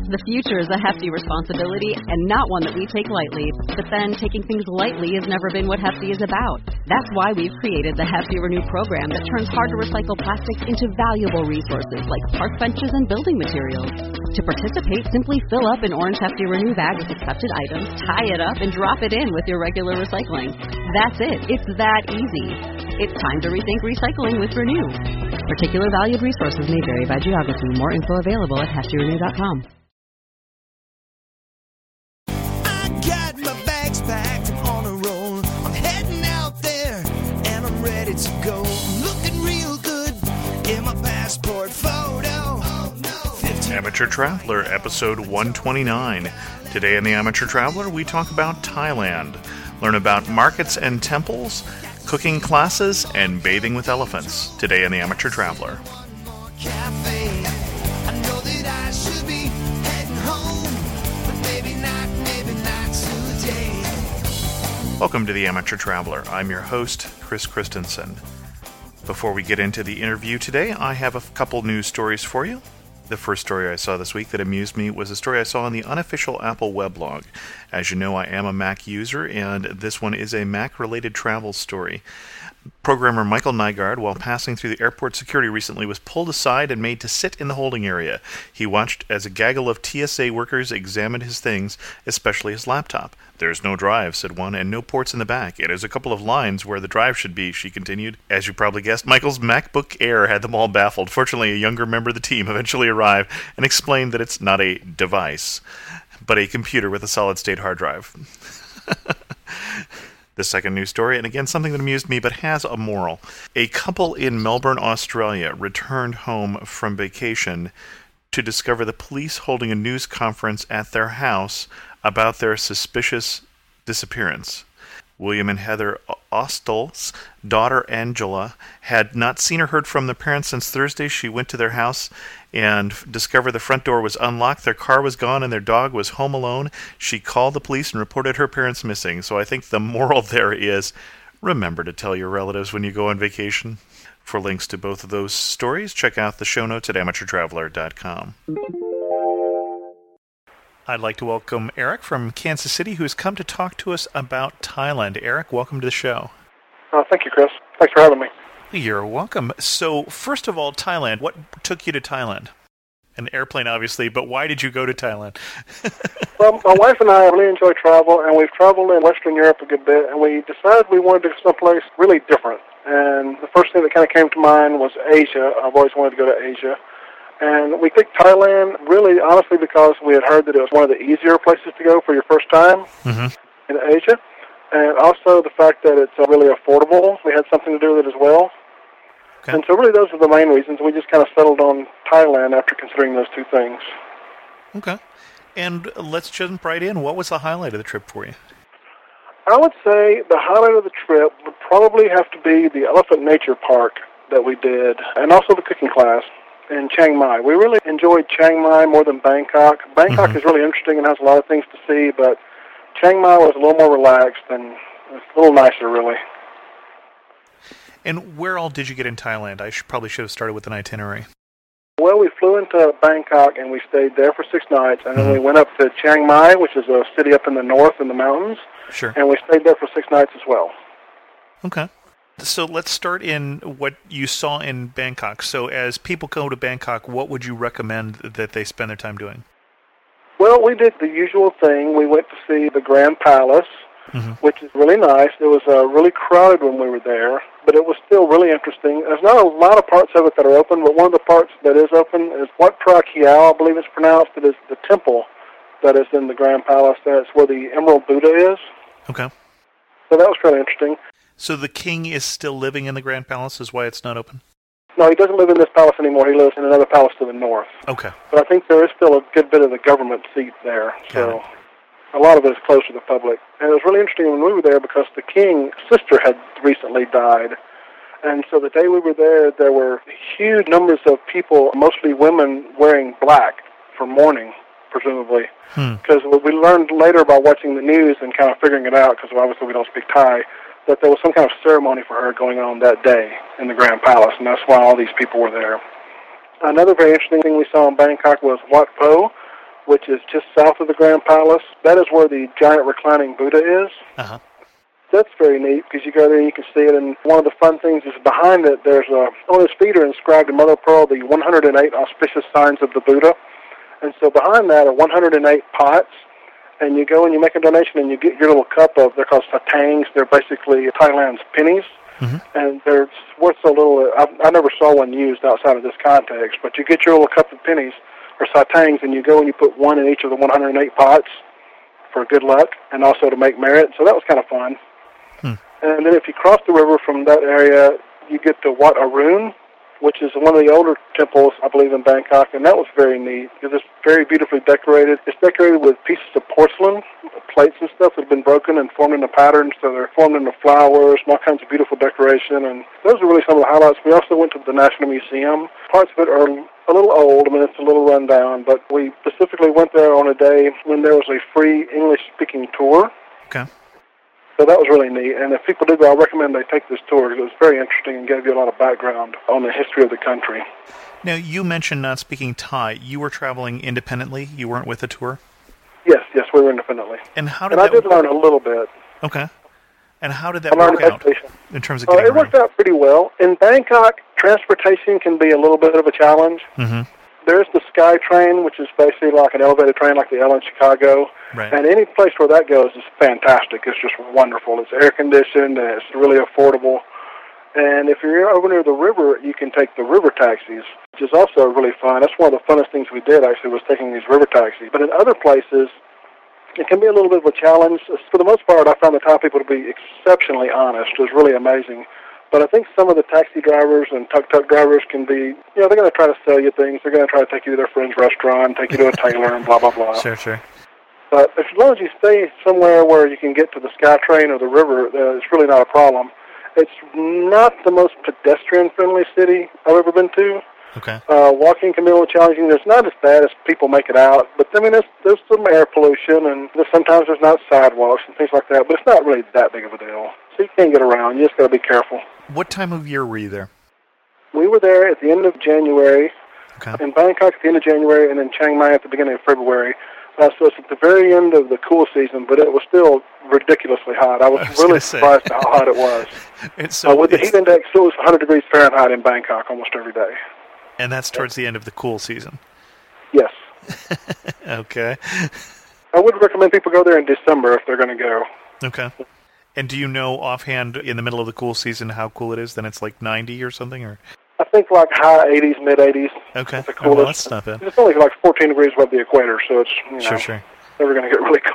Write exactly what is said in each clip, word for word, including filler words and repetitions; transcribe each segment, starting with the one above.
The future is a hefty responsibility and not one that we take lightly. But then, taking things lightly has never been what Hefty is about. That's why we've created the Hefty Renew program that turns hard-to-recycle plastics into valuable resources like park benches and building materials. To participate, simply fill up an orange Hefty Renew bag with accepted items, tie it up, and drop it in with your regular recycling. That's it. It's that easy. It's time to rethink recycling with Renew. Particular valued resources may vary by geography. More info available at hefty renew dot com. I got my bags packed on a roll. I'm heading out there and I'm ready to go. I'm looking real good in my passport photo. Oh, no. Amateur Traveler, episode one twenty-nine. Today in the Amateur Traveler, we talk about Thailand. Learn about markets and temples, cooking classes, and bathing with elephants. Today in the Amateur Traveler. Welcome to the Amateur Traveler. I'm your host, Chris Christensen. Before we get into the interview today, I have a couple news stories for you. The first story I saw this week that amused me was a story I saw on the unofficial Apple weblog. As you know, I am a Mac user, and this one is a Mac-related travel story. Programmer Michael Nygaard, while passing through the airport security recently, was pulled aside and made to sit in the holding area. He watched as a gaggle of T S A workers examined his things, especially his laptop. "There's no drive," said one, "and no ports in the back. It is a couple of lines where the drive should be," she continued. As you probably guessed, Michael's MacBook Air had them all baffled. Fortunately, a younger member of the team eventually arrived and explained that it's not a device, but a computer with a solid-state hard drive. The second news story, and again something that amused me but has a moral. A couple in Melbourne, Australia returned home from vacation to discover the police holding a news conference at their house about their suspicious disappearance. William and Heather Ostall's daughter Angela had not seen or heard from their parents since Thursday. She went to their house and discovered the front door was unlocked, their car was gone, and their dog was home alone. She called the police and reported her parents missing. So I think the moral there is, remember to tell your relatives when you go on vacation. For links to both of those stories, check out the show notes at amateur traveler dot com. I'd like to welcome Eric from Kansas City, who's come to talk to us about Thailand. Eric, welcome to the show. Oh, thank you, Chris. Thanks for having me. You're welcome. So, first of all, Thailand. What took you to Thailand? An airplane, obviously, but why did you go to Thailand? Well, my wife and I really enjoy travel, and we've traveled in Western Europe a good bit, and we decided we wanted to go someplace really different. And the first thing that kind of came to mind was Asia. I've always wanted to go to Asia. And we picked Thailand, really, honestly, because we had heard that it was one of the easier places to go for your first time mm-hmm. in Asia. And also the fact that it's really affordable. We had something to do with it as well. Okay. And so really those are the main reasons. We just kind of settled on Thailand after considering those two things. Okay. And let's jump right in. What was the highlight of the trip for you? I would say the highlight of the trip would probably have to be the Elephant Nature Park that we did, and also the cooking class in Chiang Mai. We really enjoyed Chiang Mai more than Bangkok. Bangkok mm-hmm. is really interesting and has a lot of things to see, but Chiang Mai was a little more relaxed and a little nicer, really. And where all did you get in Thailand? I should, probably should have started with an itinerary. Well, we flew into Bangkok and we stayed there for six nights, and mm-hmm. then we went up to Chiang Mai, which is a city up in the north in the mountains, sure. and we stayed there for six nights as well. Okay. So let's start in what you saw in Bangkok. So as people go to Bangkok, what would you recommend that they spend their time doing? Well, we did the usual thing. We went to see the Grand Palace, mm-hmm. which is really nice. It was uh, really crowded when we were there, but it was still really interesting. There's not a lot of parts of it that are open, but one of the parts that is open is Wat Phra Kiao, I believe it's pronounced. It is the temple that is in the Grand Palace. That's where the Emerald Buddha is. Okay. So that was really interesting. So the king is still living in the Grand Palace, is why it's not open? No, he doesn't live in this palace anymore. He lives in another palace to the north. Okay. But I think there is still a good bit of the government seat there. So a lot of it is close to the public. And it was really interesting when we were there because the king's sister had recently died. And so the day we were there, there were huge numbers of people, mostly women, wearing black for mourning, presumably. Because hmm. we learned later by watching the news and kind of figuring it out, because obviously we don't speak Thai, that there was some kind of ceremony for her going on that day in the Grand Palace, and that's why all these people were there. Another very interesting thing we saw in Bangkok was Wat Po, which is just south of the Grand Palace. That is where the giant reclining Buddha is. Uh-huh. That's very neat because you go there and you can see it. And one of the fun things is behind it, there's a, on his feet are inscribed in mother of pearl the one hundred eight auspicious signs of the Buddha. And so behind that are one hundred eight pots. And you go and you make a donation and you get your little cup of, they're called satangs. They're basically Thailand's pennies. Mm-hmm. And they're worth so little. I, I never saw one used outside of this context. But you get your little cup of pennies or satangs and you go and you put one in each of the one hundred eight pots for good luck and also to make merit. So that was kind of fun. Hmm. And then if you cross the river from that area, you get to Wat Arun, which is one of the older temples, I believe, in Bangkok, and that was very neat because it's very beautifully decorated. It's decorated with pieces of porcelain, plates and stuff that have been broken and formed into patterns, so they're formed into flowers and all kinds of beautiful decoration, and those are really some of the highlights. We also went to the National Museum. Parts of it are a little old, I mean, it's a little run down, but we specifically went there on a day when there was a free English-speaking tour. Okay. So that was really neat, and if people do go, I recommend they take this tour because it was very interesting and gave you a lot of background on the history of the country. Now, you mentioned not speaking Thai. You were traveling independently? You weren't with a tour? Yes, yes, we were independently. And how did and that I did learn a little bit. Okay. And how did that I work out in terms of uh, getting It worked around? out pretty well. In Bangkok, transportation can be a little bit of a challenge. Mm-hmm. There's the Sky Train, which is basically like an elevated train like the L in Chicago. Right. And any place where that goes is fantastic. It's just wonderful. It's air-conditioned, and it's really affordable. And if you're over near the river, you can take the river taxis, which is also really fun. That's one of the funnest things we did, actually, was taking these river taxis. But in other places, it can be a little bit of a challenge. For the most part, I found the Thai people to be exceptionally honest. It was really amazing. But I think some of the taxi drivers and tuk-tuk drivers can be, you know, they're going to try to sell you things. They're going to try to take you to their friend's restaurant, take you to a tailor, and blah, blah, blah. Sure, sure. But as long as you stay somewhere where you can get to the SkyTrain or the river, uh, it's really not a problem. It's not the most pedestrian-friendly city I've ever been to. Okay. Uh, walking can be a little challenging. It's not as bad as people make it out, but I mean, there's, there's some air pollution, and there's, sometimes there's not sidewalks and things like that, but it's not really that big of a deal. So you can get around. You just got to be careful. What time of year were you there? We were there at the end of January, okay. in Bangkok at the end of January, and in Chiang Mai at the beginning of February. Uh, so it's at the very end of the cool season, but it was still ridiculously hot. I was, I was really surprised at how hot it was. It's so, uh, with the it's, heat index, it was one hundred degrees Fahrenheit in Bangkok almost every day. And that's towards the end of the cool season? Yes. Okay. I would recommend people go there in December if they're going to go. Okay. And do you know offhand, in the middle of the cool season, how cool it is? Then it's like ninety or something? Or I think like high eighties, mid eighties. Okay. The Oh, well, that's not bad. It's only like fourteen degrees above the equator, so it's, you know, sure, sure. never going to get really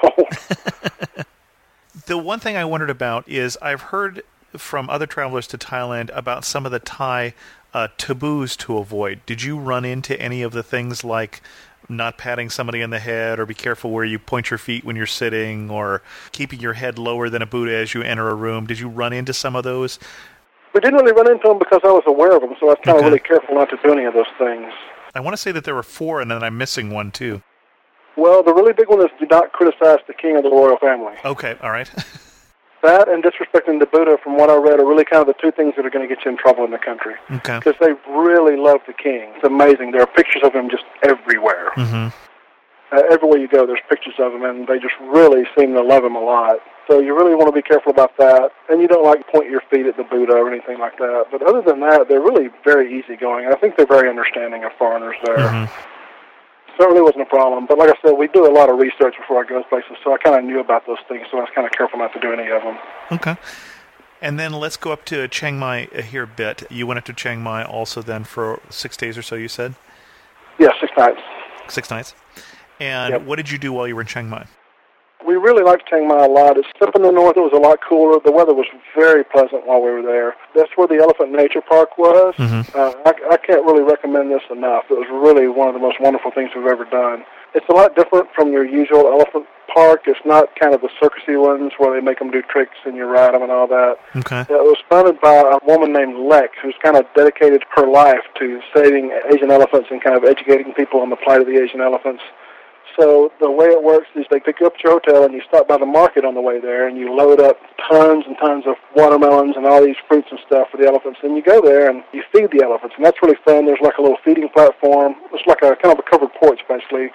cold. The one thing I wondered about is I've heard from other travelers to Thailand about some of the Thai uh, taboos to avoid. Did you run into any of the things like not patting somebody in the head, or be careful where you point your feet when you're sitting, or keeping your head lower than a Buddha as you enter a room? Did you run into some of those? We didn't really run into them because I was aware of them, so I was kind Okay. of really careful not to do any of those things. I want to say that there were four, and then I'm missing one, too. Well, the really big one is do not criticize the king of the royal family. Okay, all right. That and disrespecting the Buddha, from what I read, are really kind of the two things that are going to get you in trouble in the country. Okay. Because they really love the king. It's amazing. There are pictures of him just everywhere. Mm-hmm. Uh, everywhere you go, there's pictures of him, and they just really seem to love him a lot. So you really want to be careful about that. And you don't like to point your feet at the Buddha or anything like that. But other than that, they're really very easygoing. I think they're very understanding of foreigners there. Mm-hmm. So it really wasn't a problem. But like I said, we do a lot of research before I go to places, so I kind of knew about those things, so I was kind of careful not to do any of them. Okay. And then let's go up to Chiang Mai here a bit. You went up to Chiang Mai also then for six days or so, you said? Yeah, six nights. Six nights. And Yep. what did you do while you were in Chiang Mai? We really liked Chiang Mai a lot. It's up in the north. It was a lot cooler. The weather was very pleasant while we were there. That's where the Elephant Nature Park was. Mm-hmm. uh, I, I can't really recommend this enough. It was really one of the most wonderful things we've ever done. It's a lot different from your usual elephant park. It's not kind of the circusy ones where they make them do tricks and you ride them and all that. Okay. It was founded by a woman named Lek, who's kind of dedicated her life to saving Asian elephants and kind of educating people on the plight of the Asian elephants. So the way it works is they pick you up at your hotel and you stop by the market on the way there and you load up tons and tons of watermelons and all these fruits and stuff for the elephants. And you go there and you feed the elephants, and that's really fun. There's like a little feeding platform. It's like a kind of a covered porch, basically,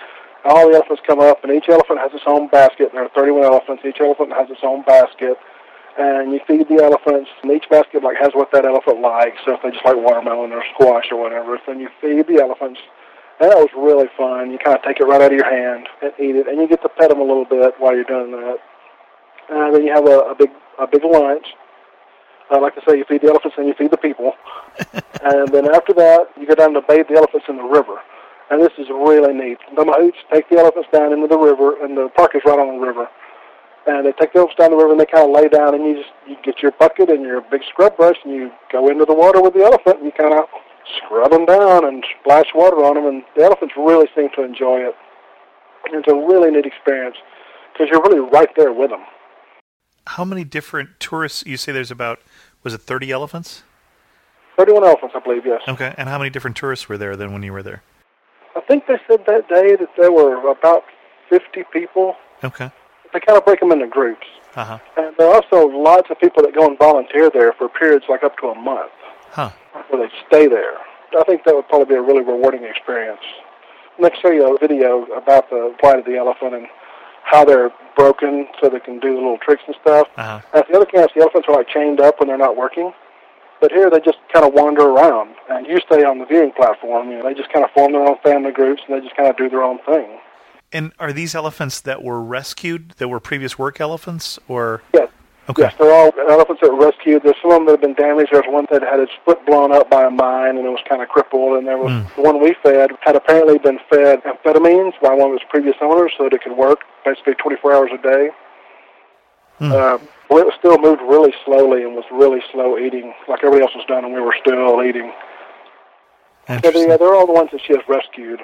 all the elephants come up, and each elephant has its own basket. There are thirty-one elephants. Each elephant has its own basket. And you feed the elephants, and each basket like has what that elephant likes. So if they just like watermelon or squash or whatever, then you feed the elephants. And that was really fun. You kind of take it right out of your hand and eat it, and you get to pet them a little bit while you're doing that. And then you have a, a big a big lunch. Uh, like I say, you feed the elephants and you feed the people. And then after that, you go down to bathe the elephants in the river. And this is really neat. The mahouts take the elephants down into the river, and the park is right on the river. And they take the elephants down the river, and they kind of lay down, and you just you get your bucket and your big scrub brush, and you go into the water with the elephant, and you kind of scrub them down and splash water on them, and the elephants really seem to enjoy it. And it's a really neat experience because you're really right there with them. How many different tourists, you say there's about, was it thirty elephants? thirty-one elephants, I believe, yes. Okay, and how many different tourists were there then when you were there? I think they said that day that there were about fifty people. Okay. They kind of break them into groups. Uh-huh. And there are also lots of people that go and volunteer there for periods like up to a month. Huh. Where they stay there. I think that would probably be a really rewarding experience. Next, show you a video about the plight of the elephant and how they're broken so they can do little tricks and stuff. Uh-huh. At the other camps, the elephants are like chained up when they're not working. But here they just kind of wander around, and you stay on the viewing platform. You know, they just kind of form their own family groups, and they just kind of do their own thing. And are these elephants that were rescued, that were previous work elephants, or? Yes. Okay. Yes, they're all elephants that were rescued. There's some of them that have been damaged. There's one that had its foot blown up by a mine, and it was kind of crippled. And there was mm. the one we fed had apparently been fed amphetamines by one of its previous owners so that it could work basically twenty-four hours a day. Mm. Uh, well, it still moved really slowly and was really slow eating, like everybody else was done, and we were still eating. So they, uh, they're all the ones that she has rescued.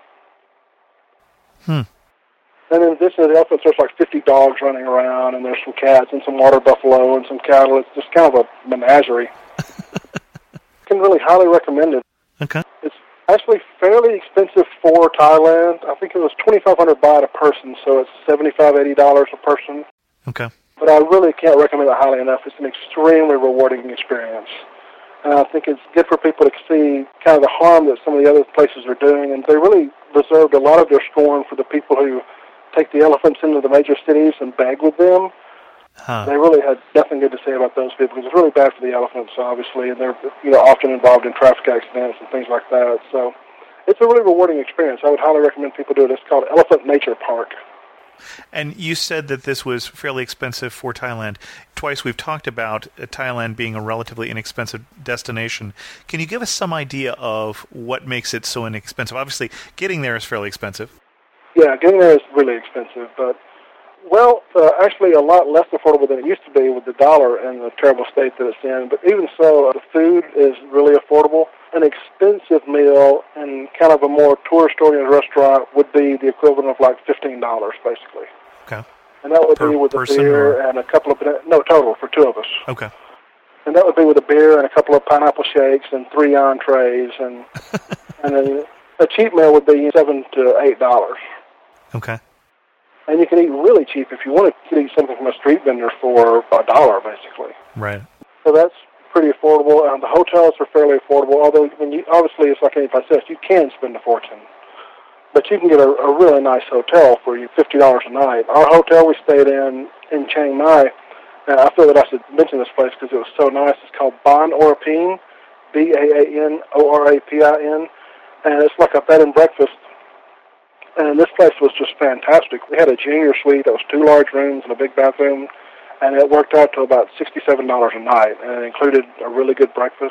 Hmm. And in addition to the elephants, there's like fifty dogs running around, and there's some cats and some water buffalo and some cattle. It's just kind of a menagerie. Can really highly recommend it. Okay. It's actually fairly expensive for Thailand. I think it was twenty-five hundred baht a person, so it's seventy-five, eighty dollars a person. Okay. But I really can't recommend it highly enough. It's an extremely rewarding experience. And I think it's good for people to see kind of the harm that some of the other places are doing. And they really reserved a lot of their scorn for the people who take the elephants into the major cities and beg with them. Huh. They really had nothing good to say about those people because it's really bad for the elephants, obviously, and they're you know often involved in traffic accidents and things like that. So it's a really rewarding experience. I would highly recommend people do it. It's called Elephant Nature Park. And you said that this was fairly expensive for Thailand. Twice we've talked about Thailand being a relatively inexpensive destination. Can you give us some idea of what makes it so inexpensive? Obviously, getting there is fairly expensive. Yeah, getting there is really expensive, but, well, uh, actually a lot less affordable than it used to be with the dollar and the terrible state that it's in. But even so, uh, the food is really affordable. An expensive meal in kind of a more tourist-oriented restaurant would be the equivalent of like fifteen dollars, basically. Okay. And that would per be with a or? beer and a couple of, no, total for two of us. Okay. And that would be with a beer and a couple of pineapple shakes and three entrees. And and then a cheap meal would be seven to eight dollars. Okay. And you can eat really cheap if you want to. You can eat something from a street vendor for a dollar, basically. Right. So that's pretty affordable. And the hotels are fairly affordable, although when you, obviously it's like any place else. You can spend a fortune. But you can get a, a really nice hotel for you, fifty dollars a night. Our hotel we stayed in in Chiang Mai, and I feel that I should mention this place because it was so nice. It's called Bon Orapin, B A A N O R A P I N, and it's like a bed and breakfast. And this place was just fantastic. We had a junior suite that was two large rooms and a big bathroom, and it worked out to about sixty-seven dollars a night, and it included a really good breakfast.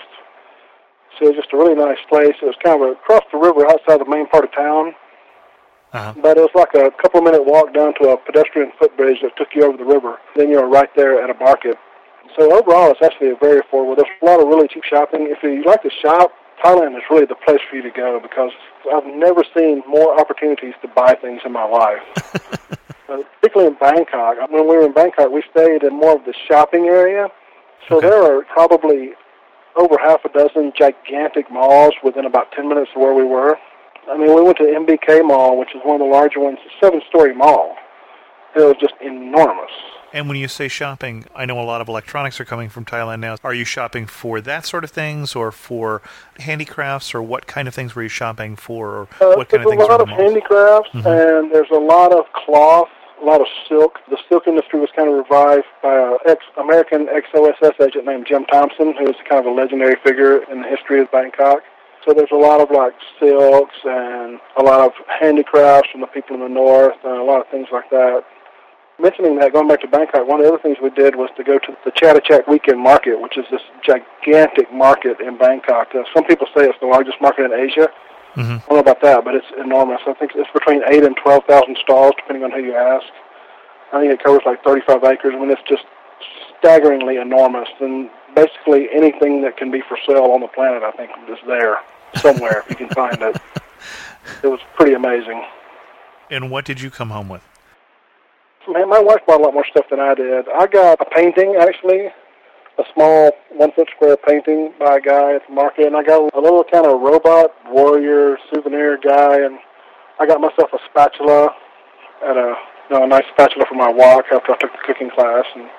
So it was just a really nice place. It was kind of across the river outside the main part of town, uh-huh. but it was like a couple-minute walk down to a pedestrian footbridge that took you over the river. Then you were right there at a market. So overall, it's actually a very affordable. There's a lot of really cheap shopping. If you like to shop, Thailand is really the place for you to go because I've never seen more opportunities to buy things in my life. uh, particularly in Bangkok. When we were in Bangkok, we stayed in more of the shopping area. So okay. There are probably over half a dozen gigantic malls within about ten minutes of where we were. I mean, we went to M B K Mall, which is one of the larger ones, a seven-story mall. It was just enormous. And when you say shopping, I know a lot of electronics are coming from Thailand now. Are you shopping for that sort of things, or for handicrafts, or what kind of things were you shopping for, or uh, what kind of things? There's a lot of handicrafts, mm-hmm. and there's a lot of cloth, a lot of silk. The silk industry was kind of revived by an ex-American ex-O S S agent named Jim Thompson, who was kind of a legendary figure in the history of Bangkok. So there's a lot of, like, silks and a lot of handicrafts from the people in the north and a lot of things like that. Mentioning that, going back to Bangkok, one of the other things we did was to go to the Chatuchak Weekend Market, which is this gigantic market in Bangkok. Uh, some people say it's the largest market in Asia. Mm-hmm. I don't know about that, but it's enormous. I think it's between eight and twelve thousand stalls, depending on who you ask. I think it covers like thirty-five acres. I mean, it's just staggeringly enormous. And basically anything that can be for sale on the planet, I think, is there somewhere if you can find it. It was pretty amazing. And what did you come home with? Man, my wife bought a lot more stuff than I did. I got a painting, actually, a small one-foot square painting by a guy at the market, and I got a little kind of robot warrior souvenir guy, and I got myself a spatula, at a you know, a nice spatula for my wok after I took the cooking class. And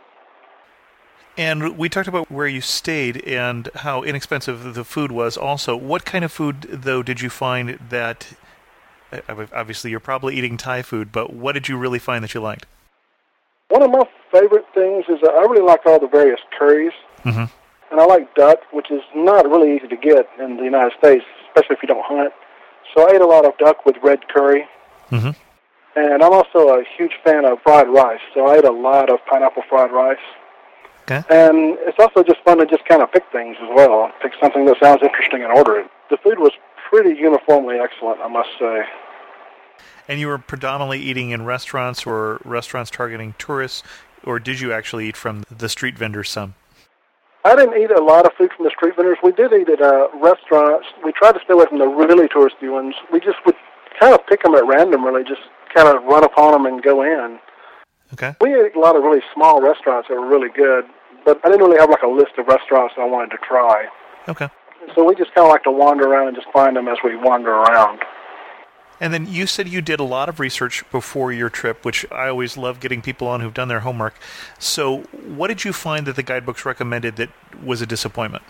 And we talked about where you stayed and how inexpensive the food was also. What kind of food, though, did you find that... Obviously, you're probably eating Thai food, but what did you really find that you liked? One of my favorite things is that I really like all the various curries. Mm-hmm. And I like duck, which is not really easy to get in the United States, especially if you don't hunt. So I ate a lot of duck with red curry. Mm-hmm. And I'm also a huge fan of fried rice, so I ate a lot of pineapple fried rice. Okay. And it's also just fun to just kind of pick things as well. Pick something that sounds interesting and order it. The food was pretty uniformly excellent, I must say. And you were predominantly eating in restaurants or restaurants targeting tourists, or did you actually eat from the street vendors some? I didn't eat a lot of food from the street vendors. We did eat at uh, restaurants. We tried to stay away from the really touristy ones. We just would kind of pick them at random, really, just kind of run upon them and go in. Okay. We ate a lot of really small restaurants that were really good, but I didn't really have like a list of restaurants that I wanted to try. Okay. So we just kind of like to wander around and just find them as we wander around. And then you said you did a lot of research before your trip, which I always love getting people on who've done their homework. So what did you find that the guidebooks recommended that was a disappointment?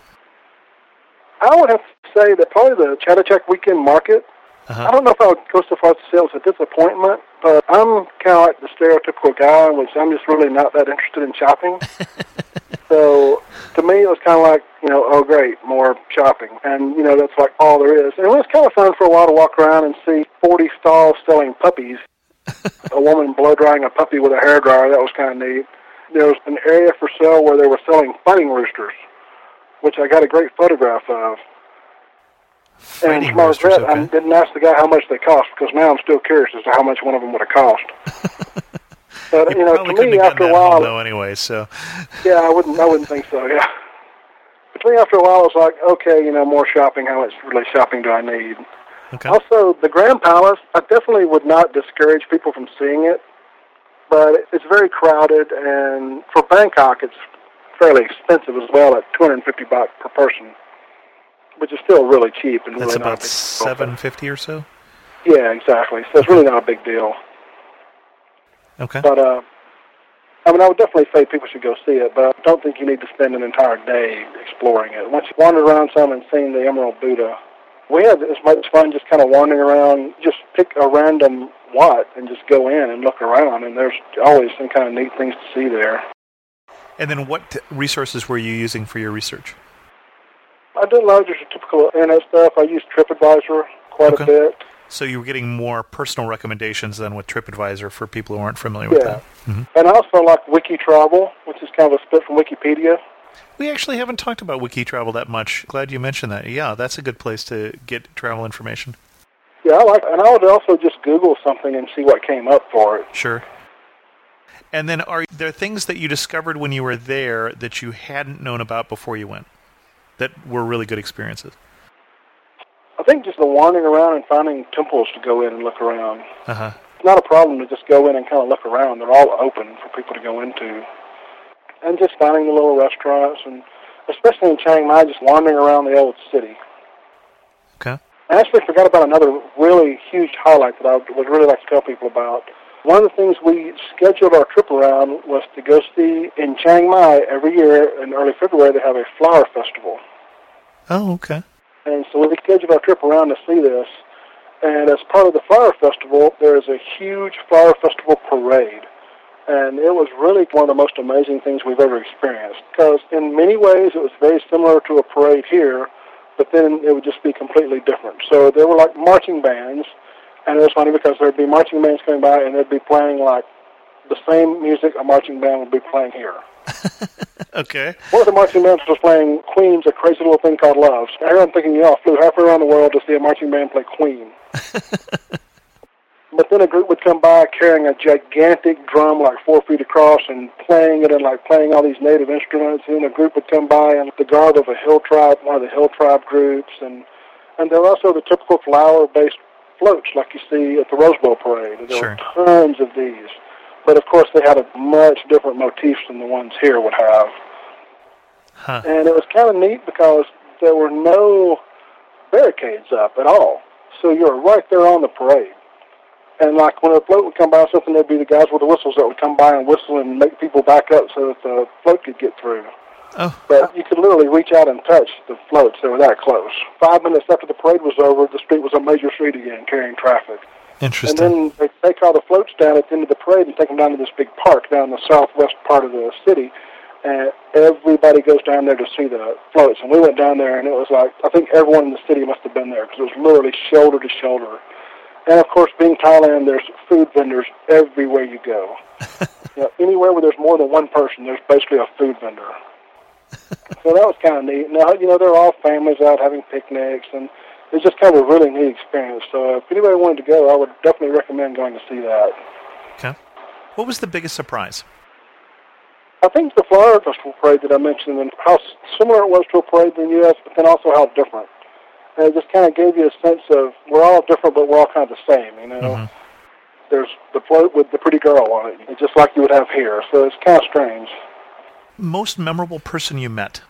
I would have to say that probably the Chatuchak Weekend Market. Uh-huh. I don't know if I would go so far as to say it was a disappointment, but I'm kind of like the stereotypical guy, which I'm just really not that interested in shopping. So to me, it was kind of like, you know, oh, great, more shopping. And, you know, that's like all there is. And it was kind of fun for a while to walk around and see forty stalls selling puppies. A woman blow-drying a puppy with a hairdryer. That was kind of neat. There was an area for sale where they were selling fighting roosters, which I got a great photograph of. Fighting and to my roosters, regret, okay. I didn't ask the guy how much they cost, because now I'm still curious as to how much one of them would have cost. But, you, you know, to me, after a while... though, anyway, so... Yeah, I wouldn't I wouldn't think so, yeah. But to me, after a while, I was like, okay, you know, more shopping. How much really shopping do I need? Okay. Also, the Grand Palace, I definitely would not discourage people from seeing it, but it's very crowded, and for Bangkok, it's fairly expensive as well at two hundred fifty baht per person, which is still really cheap. And That's really about seven hundred fifty or so? Yeah, exactly. So it's really not a big deal. Okay. But, uh, I mean, I would definitely say people should go see it, but I don't think you need to spend an entire day exploring it. Once you wander around some and see the Emerald Buddha, we had as much fun just kind of wandering around, just pick a random lot and just go in and look around, and there's always some kind of neat things to see there. And then what resources were you using for your research? I did a lot of just typical internet stuff. I used TripAdvisor quite okay. a bit. So you were getting more personal recommendations than with TripAdvisor for people who aren't familiar with yeah. that. Mm-hmm. And I also like WikiTravel, which is kind of a split from Wikipedia. We actually haven't talked about WikiTravel that much. Glad you mentioned that. Yeah, that's a good place to get travel information. Yeah, I like, and I would also just Google something and see what came up for it. Sure. And then are there things that you discovered when you were there that you hadn't known about before you went that were really good experiences? I think just the wandering around and finding temples to go in and look around. Uh-huh. It's not a problem to just go in and kind of look around. They're all open for people to go into. And just finding the little restaurants, and especially in Chiang Mai, just wandering around the old city. Okay. I actually forgot about another really huge highlight that I would really like to tell people about. One of the things we scheduled our trip around was to go see in Chiang Mai every year in early February. They have a flower festival. Oh, okay. And so we scheduled our trip around to see this. And as part of the flower festival, there is a huge flower festival parade. And it was really one of the most amazing things we've ever experienced. Because in many ways, it was very similar to a parade here, but then it would just be completely different. So there were like marching bands, and it was funny because there would be marching bands coming by, and they'd be playing like the same music a marching band would be playing here. Okay. One of the marching bands was playing Queen's A Crazy Little Thing Called Love. So everyone thinking, you know, I flew halfway around the world to see a marching band play Queen. But then a group would come by carrying a gigantic drum like four feet across and playing it and like playing all these native instruments. And then a group would come by in the garb of a hill tribe, one of the hill tribe groups. And, and there were also the typical flower-based floats like you see at the Rose Bowl Parade. There Sure. were tons of these. But, of course, they had a much different motif than the ones here would have. Huh. And it was kind of neat because there were no barricades up at all. So you were right there on the parade. And, like, when a float would come by or something, there'd be the guys with the whistles that would come by and whistle and make people back up so that the float could get through. Oh. But you could literally reach out and touch the floats. They were that close. Five minutes after the parade was over, the street was a major street again, carrying traffic. Interesting. And then they take all the floats down at the end of the parade and take them down to this big park down in the southwest part of the city. And everybody goes down there to see the floats. And we went down there, and it was like, I think everyone in the city must have been there because it was literally shoulder to shoulder. And, of course, being Thailand, there's food vendors everywhere you go. You know, anywhere where there's more than one person, there's basically a food vendor. So that was kind of neat. Now, you know, they're all families out having picnics, and it's just kind of a really neat experience. So if anybody wanted to go, I would definitely recommend going to see that. Okay. What was the biggest surprise? I think the Flower Festival parade that I mentioned, and how similar it was to a parade in the U S, but then also how different. And it just kind of gave you a sense of we're all different, but we're all kind of the same, you know. Mm-hmm. There's the float with the pretty girl on it, just like you would have here. So it's kind of strange. Most memorable person you met?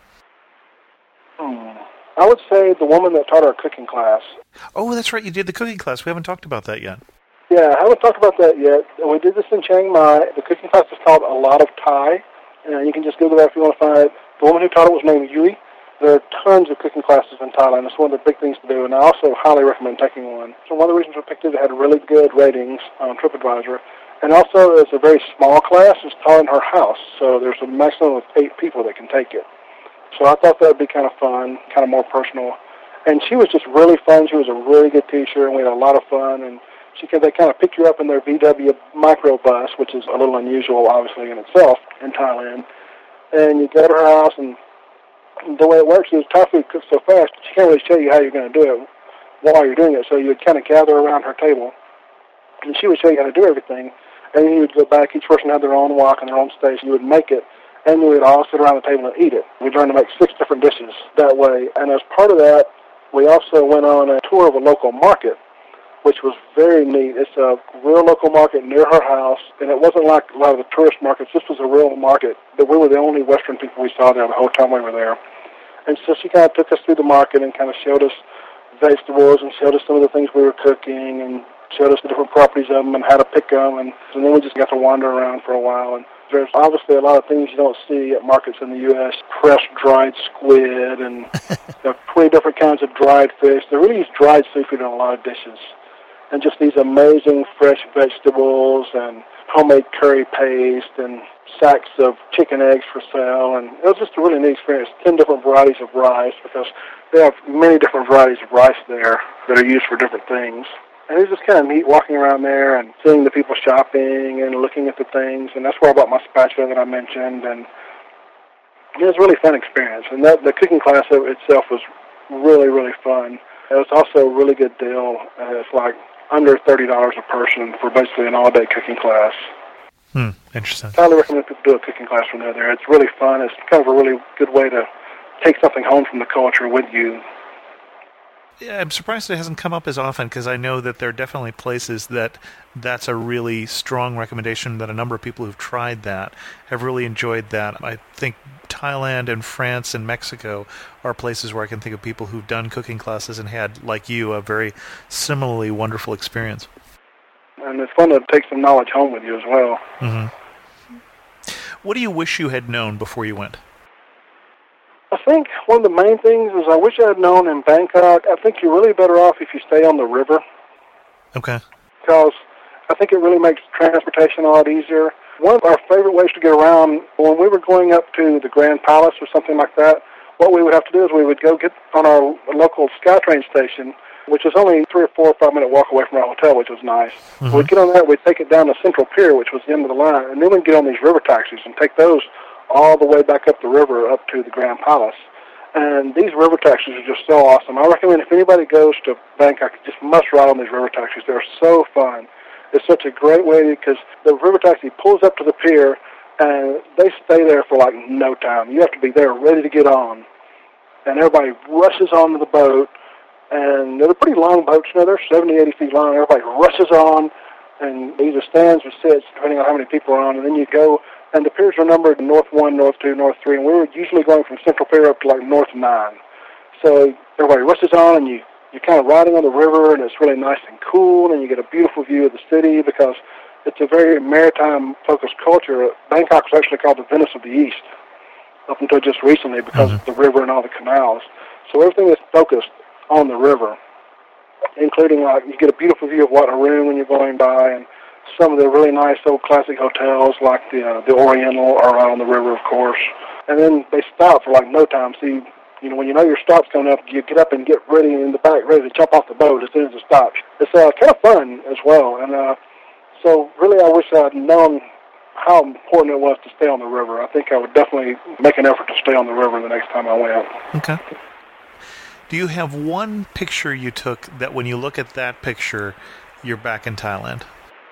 Hmm. I would say the woman that taught our cooking class. Oh, that's right. You did the cooking class. We haven't talked about that yet. Yeah, I haven't talked about that yet. We did this in Chiang Mai. The cooking class is called A Lot of Thai. And you can just Google that if you want to find it. The woman who taught it was named Yui. There are tons of cooking classes in Thailand. It's one of the big things to do, and I also highly recommend taking one. So one of the reasons we picked it, it had really good ratings on TripAdvisor. And also, it's a very small class. It's taught in her house, so there's a maximum of eight people that can take it. So I thought that would be kind of fun, kind of more personal. And she was just really fun. She was a really good teacher, and we had a lot of fun. And she could, they kind of pick you up in their V W microbus, which is a little unusual, obviously, in itself in Thailand. And you go to her house, and the way it works is Thai food cooks so fast, she can't really show you how you're going to do it while you're doing it. So you would kind of gather around her table, and she would show you how to do everything. And then you would go back. Each person had their own wok and their own station. You would make it, and we would all sit around the table and eat it. We'd learn to make six different dishes that way. And as part of that, we also went on a tour of a local market, which was very neat. It's a real local market near her house, and it wasn't like a lot of the tourist markets. This was a real market, but we were the only Western people we saw there the whole time we were there. And so she kind of took us through the market and kind of showed us vegetables and showed us some of the things we were cooking and showed us the different properties of them and how to pick them. And, and then we just got to wander around for a while. And there's obviously a lot of things you don't see at markets in the U S Fresh dried squid and you know, twenty different kinds of dried fish. They really use dried seafood in a lot of dishes. And just these amazing fresh vegetables and homemade curry paste and sacks of chicken eggs for sale. And it was just a really neat experience. Ten different varieties of rice, because they have many different varieties of rice there that are used for different things. And it was just kind of neat walking around there and seeing the people shopping and looking at the things. And that's where I bought my spatula that I mentioned. And it was a really fun experience. And that, the cooking class itself was really, really fun. It was also a really good deal. Uh, it's like under thirty dollars a person for basically an all-day cooking class. Hmm, interesting. I highly recommend people do a cooking class from there. It's really fun. It's kind of a really good way to take something home from the culture with you. Yeah, I'm surprised it hasn't come up as often, because I know that there are definitely places that that's a really strong recommendation, that a number of people who've tried that have really enjoyed that. I think Thailand and France and Mexico are places where I can think of people who've done cooking classes and had, like you, a very similarly wonderful experience. and it's fun to take some knowledge home with you as well. Mm-hmm. What do you wish you had known before you went? I think one of the main things is I wish I had known in Bangkok, I think you're really better off if you stay on the river. Okay. Because I think it really makes transportation a lot easier. One of our favorite ways to get around, when we were going up to the Grand Palace or something like that, what we would have to do is we would go get on our local SkyTrain station, which was only three or four or five minute walk away from our hotel, which was nice. Mm-hmm. We'd get on that, we'd take it down to Central Pier, which was the end of the line, and then we'd get on these river taxis and take those all the way back up the river up to the Grand Palace. And these river taxis are just so awesome. I recommend if anybody goes to Bangkok, just must ride on these river taxis. They're so fun. It's such a great way because the river taxi pulls up to the pier, and they stay there for like no time. You have to be there ready to get on. And everybody rushes onto the boat, and they're pretty long boats. You know, they're seventy, eighty feet long. Everybody rushes on, and either stands or sits, depending on how many people are on. And then you go, and the piers are numbered North one, North two, North three, and we were usually going from Central Pier up to like North nine. So everybody rushes on, and you, you're kind of riding on the river, and it's really nice and cool, and you get a beautiful view of the city because it's a very maritime-focused culture. Bangkok was actually called the Venice of the East up until just recently because mm-hmm. of the river and all the canals. So everything is focused on the river, including like you get a beautiful view of Wat Arun when you're going by, and some of the really nice old classic hotels like the uh, the Oriental are on the river, of course. And then they stop for like no time. So you, you know, when you know your stop's coming up, you get up and get ready in the back, ready to jump off the boat as soon as it stops. It's uh, kind of fun as well. And uh, so really I wish I had known how important it was to stay on the river. I think I would definitely make an effort to stay on the river the next time I went. Okay. Do you have one picture you took that when you look at that picture, you're back in Thailand?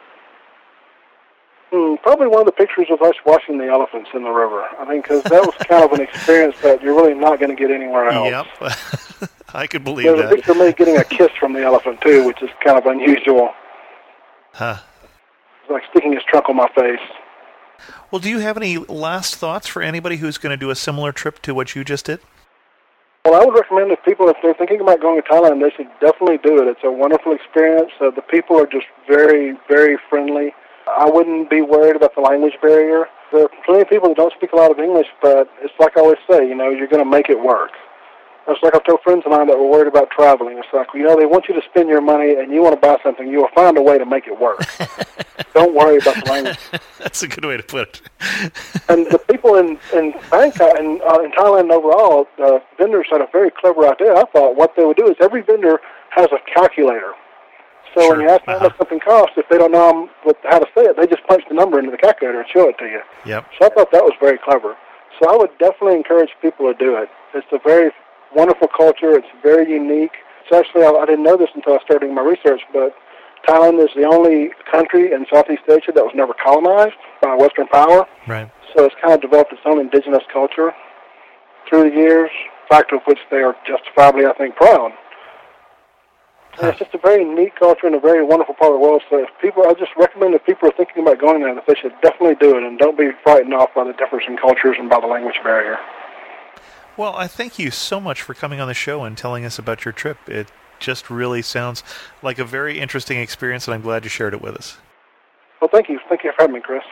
Hmm, probably one of the pictures of us watching the elephants in the river. I think because that was kind of an experience that you're really not going to get anywhere else. Yep. I could believe There's that. There's a picture of me getting a kiss from the elephant, too, which is kind of unusual. Huh. It's like sticking his trunk on my face. Well, do you have any last thoughts for anybody who's going to do a similar trip to what you just did? Well, I would recommend if people, if they're thinking about going to Thailand, they should definitely do it. It's a wonderful experience. Uh, the people are just very, very friendly. I wouldn't be worried about the language barrier. There are plenty of people that don't speak a lot of English, but it's like I always say, you know, you're going to make it work. It's like I've told friends of mine that were worried about traveling. It's like, you know, they want you to spend your money and you want to buy something, you will find a way to make it work. Don't worry about the language. That's a good way to put it. And the people in, in Bangkok and uh, in Thailand overall, the vendors had a very clever idea. I thought what they would do is every vendor has a calculator. So sure. when you ask them uh-huh. how much something costs, if they don't know how to say it, they just punch the number into the calculator and show it to you. Yep. So I thought that was very clever. So I would definitely encourage people to do it. It's a very wonderful culture. It's very unique. It's actually, I, I didn't know this until I started doing my research, but Thailand is the only country in Southeast Asia that was never colonized by Western power. Right. So it's kind of developed its own indigenous culture through the years, fact of which they are justifiably, I think, proud. And it's just a very neat culture and a very wonderful part of the world. So if people, I just recommend if people are thinking about going there, that they should definitely do it and don't be frightened off by the difference in cultures and by the language barrier. Well, I thank you so much for coming on the show and telling us about your trip. It just really sounds like a very interesting experience, and I'm glad you shared it with us. Well, thank you. Thank you for having me, Chris.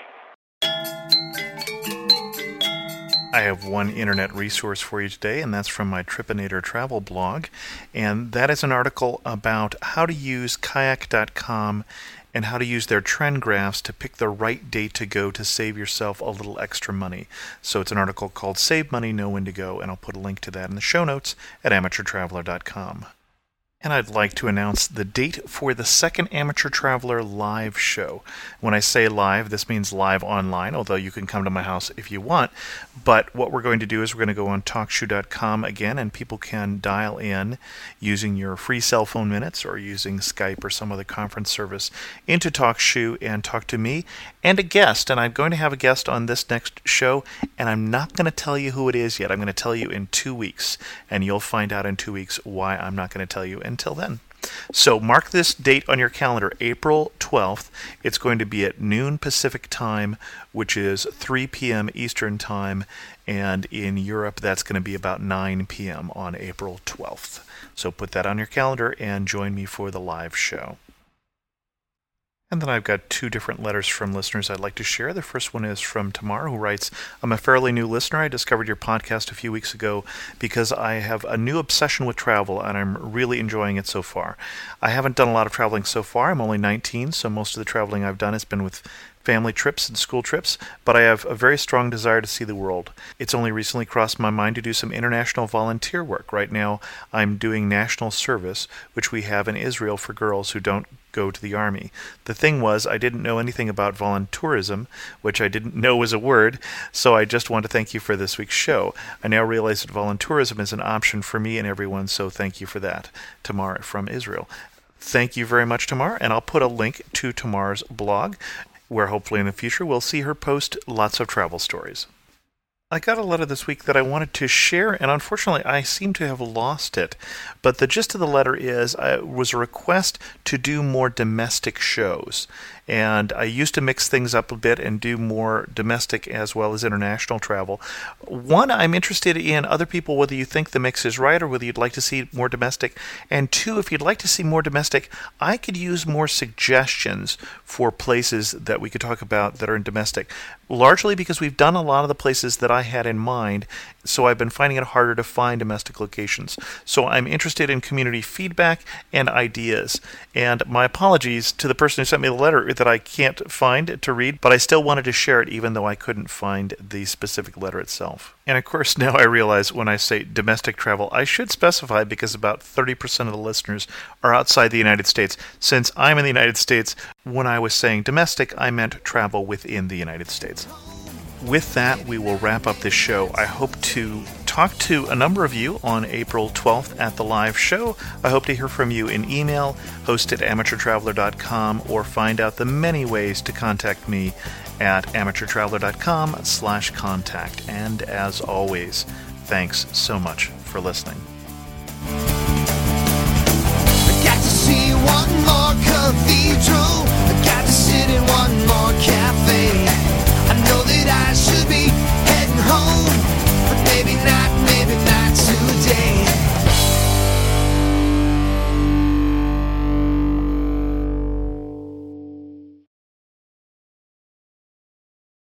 I have one internet resource for you today, and that's from my Tripinator travel blog, and that is an article about how to use kayak dot com and how to use their trend graphs to pick the right date to go to save yourself a little extra money. So it's an article called Save Money, Know When to Go, and I'll put a link to that in the show notes at amateur traveler dot com. And I'd like to announce the date for the second Amateur Traveler live show. When I say live, this means live online, although you can come to my house if you want. But what we're going to do is we're going to go on talk shoe dot com again, and people can dial in using your free cell phone minutes or using Skype or some other conference service into TalkShoe and talk to me and a guest. And I'm going to have a guest on this next show, and I'm not going to tell you who it is yet. I'm going to tell you in two weeks, and you'll find out in two weeks why I'm not going to tell you until then. So mark this date on your calendar, April twelfth. It's going to be at noon Pacific time, which is three p.m. Eastern time, and in Europe that's going to be about nine p.m. on April twelfth. So put that on your calendar and join me for the live show. And then I've got two different letters from listeners I'd like to share. The first one is from Tamar, who writes, I'm a fairly new listener. I discovered your podcast a few weeks ago because I have a new obsession with travel, and I'm really enjoying it so far. I haven't done a lot of traveling so far. I'm only nineteen, so most of the traveling I've done has been with family trips and school trips, but I have a very strong desire to see the world. It's only recently crossed my mind to do some international volunteer work. Right now, I'm doing national service, which we have in Israel for girls who don't go to the army. The thing was, I didn't know anything about voluntourism, which I didn't know was a word, so I just want to thank you for this week's show. I now realize that voluntourism is an option for me and everyone, so thank you for that. Tamar from Israel. Thank you very much, Tamar, and I'll put a link to Tamar's blog, where hopefully in the future we'll see her post lots of travel stories. I got a letter this week that I wanted to share, and unfortunately I seem to have lost it. But the gist of the letter is uh, was a request to do more domestic shows. And I used to mix things up a bit and do more domestic as well as international travel. One, I'm interested in other people, whether you think the mix is right or whether you'd like to see more domestic. And two, if you'd like to see more domestic, I could use more suggestions for places that we could talk about that are in domestic. Largely because we've done a lot of the places that I had in mind, so I've been finding it harder to find domestic locations. So I'm interested in community feedback and ideas. And my apologies to the person who sent me the letter that I can't find to read, but I still wanted to share it even though I couldn't find the specific letter itself. And of course, now I realize when I say domestic travel, I should specify because about thirty percent of the listeners are outside the United States. Since I'm in the United States, when I was saying domestic, I meant travel within the United States. With that, we will wrap up this show. I hope to talk to a number of you on April twelfth at the live show. I hope to hear from you in email, host at amateur traveler dot com, or find out the many ways to contact me at amateur traveler dot com slash contact. And as always, thanks so much for listening. I got to see one more cathedral. I got to sit in one more